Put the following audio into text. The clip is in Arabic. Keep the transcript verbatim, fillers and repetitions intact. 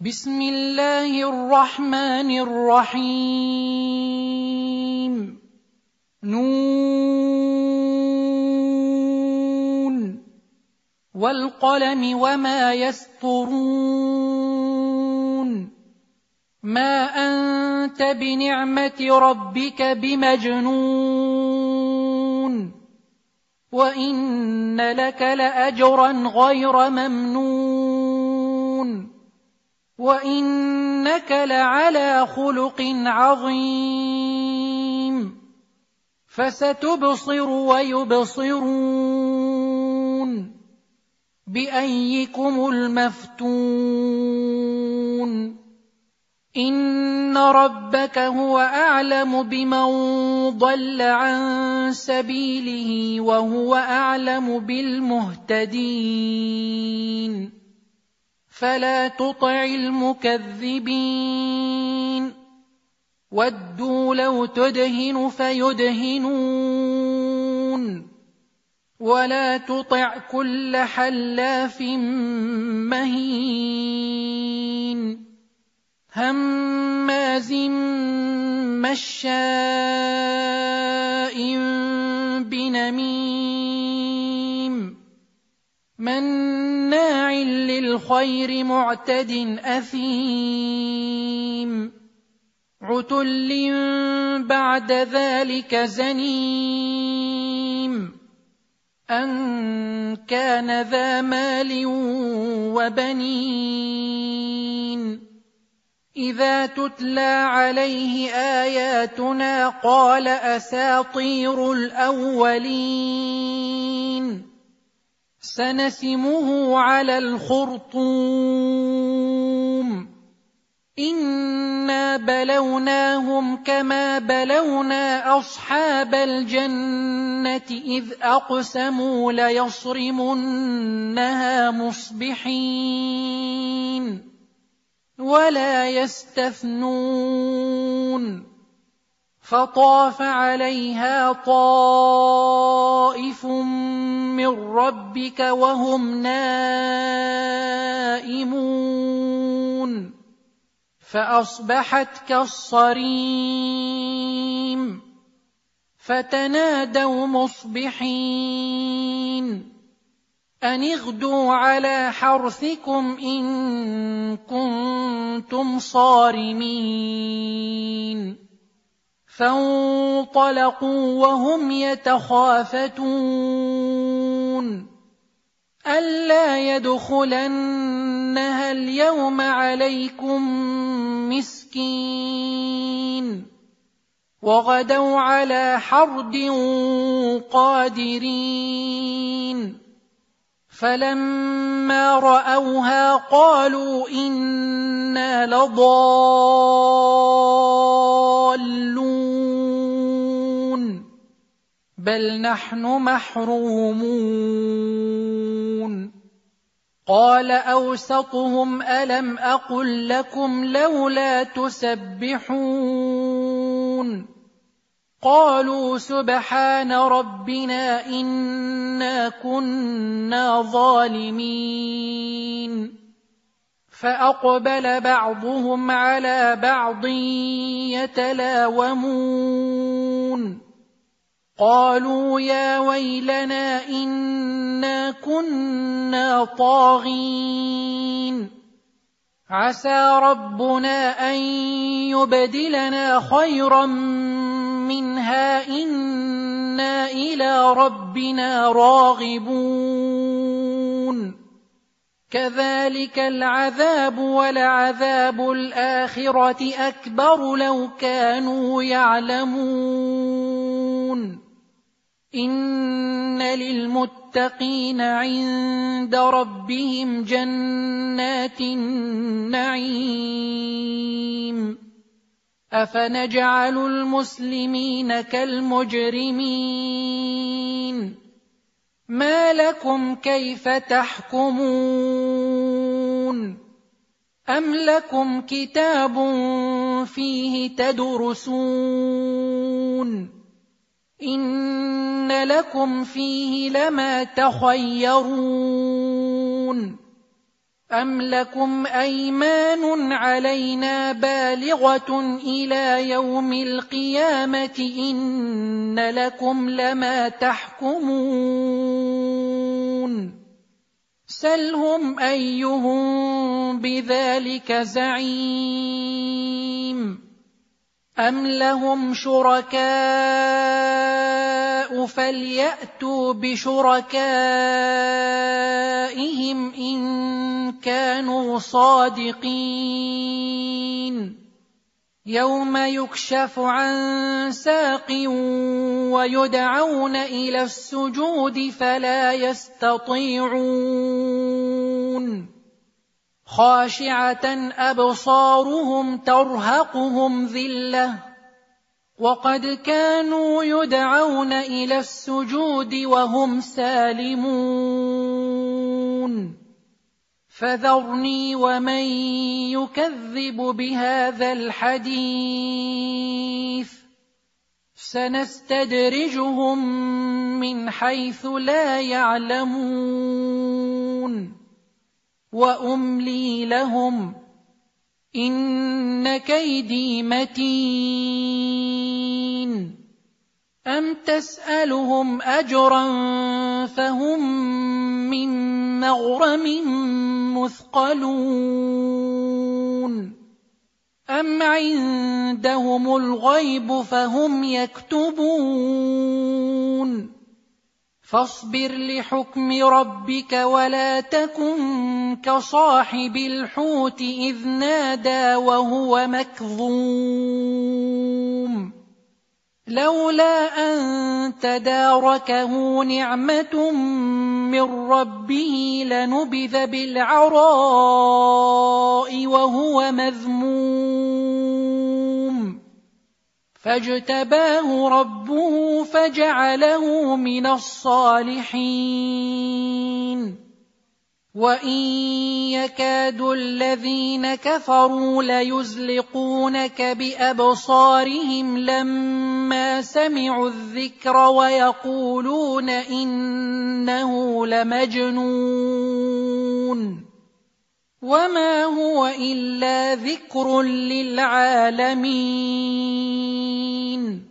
بسم الله الرحمن الرحيم. نون والقلم وما يسطرون. ما أنت بنعمة ربك بمجنون وإن لك لأجرا غير ممنون وإنك لعلى خلق عظيم. فستبصر ويبصرون بأيكم المفتون. إن ربك هو أعلم بمن ضل عن سبيله وهو أعلم بالمهتدين. فلا تطع المكذبين. ودوا لو تدهن فيدهنون. ولا تطع كل حلاف مهين هماز مشاء بنميم مناع للخير معتد أثيم عتل بعد ذلك زنيم أن كان ذا مال وبنين. إذا تتلى عليه آياتنا قال أساطير الأولين. سنسمه على الخرطوم. إنا بلوناهم كما بلونا أصحاب الجنة إذ أقسموا ليصرمنها مصبحين ولا يستثنون. فطاف عليها طائف من ربك وهم نائمون فأصبحت كالصريم. فتنادوا مصبحين أن اغدوا على حرثكم إن كنتم صارمين. فانطلقوا وهم يتخافتون ألا يدخلنها اليوم عليكم مسكين. وغدوا على حرد قادرين. فلما رأوها قالوا إنا لضالون بل نحن محرومون. قال أوسطهم ألم أقل لكم لولا تسبحون. قالوا سبحان ربنا إنا كنا ظالمين. فأقبل بعضهم على بعض يتلاومون قالوا يا ويلنا إنا كنا طاغين. عسى ربنا أن يبدلنا خيرا منها إنا إلى ربنا راغبون. كذلك العذاب ولعذاب الآخرة أكبر لو كانوا يعلمون. إن للمتقين عند ربهم جنات النعيم. أفنجعل المسلمين كالمجرمين. ما لكم كيف تحكمون. أم لكم كتاب فيه تدرسون. إن لكم فيه لما تخيرون. أَمْ لَكُمْ أَيْمَانٌ عَلَيْنَا بَالِغَةٌ إِلَى يَوْمِ الْقِيَامَةِ إِنَّ لَكُمْ لَمَا تَحْكُمُونَ سَلْهُمْ أَيُّهُم بِذَلِكَ زَعِيمٌ أَمْ لَهُمْ شُرَكَاءُ فَلْيَأْتُوا بِشُرَكَائِهِمْ إِن كَانُوا صَادِقِينَ يَوْمَ يُكْشَفُ عَن سَاقٍ وَيُدْعَوْنَ إِلَى السُّجُودِ فَلَا يَسْتَطِيعُونَ خَاشِعَةً أَبْصَارُهُمْ تَرْهَقُهُمْ ذِلَّةٌ وَقَدْ كَانُوا يُدْعَوْنَ إِلَى السُّجُودِ وَهُمْ سَالِمُونَ فَذَرْنِي وَمَن يُكَذِّبُ بِهَذَا الْحَدِيثِ سَنَسْتَدْرِجُهُم مِّنْ حَيْثُ لَا يَعْلَمُونَ وَأُمْلِي لَهُمْ إِنَّ كَيْدِي مَتِينٌ أَمْ تَسْأَلُهُمْ أَجْرًا فَهُمْ مِنْ مَغْرَمٍ مُثْقَلُونَ أَمْ عِندَهُمُ الْغَيْبُ فَهُمْ يَكْتُبُونَ فاصبر لحكم ربك ولا تكن كصاحب الحوت إذ نادى وهو مكظوم لولا أن تداركه نعمة من ربه لنبذ بالعراء وهو مذموم فاجتباه ربه فجعله من الصالحين وإن يكاد الذين كفروا ليزلقونك بأبصارهم لما سمعوا الذكر ويقولون إنه لمجنون وما هو إلا ذكر للعالمين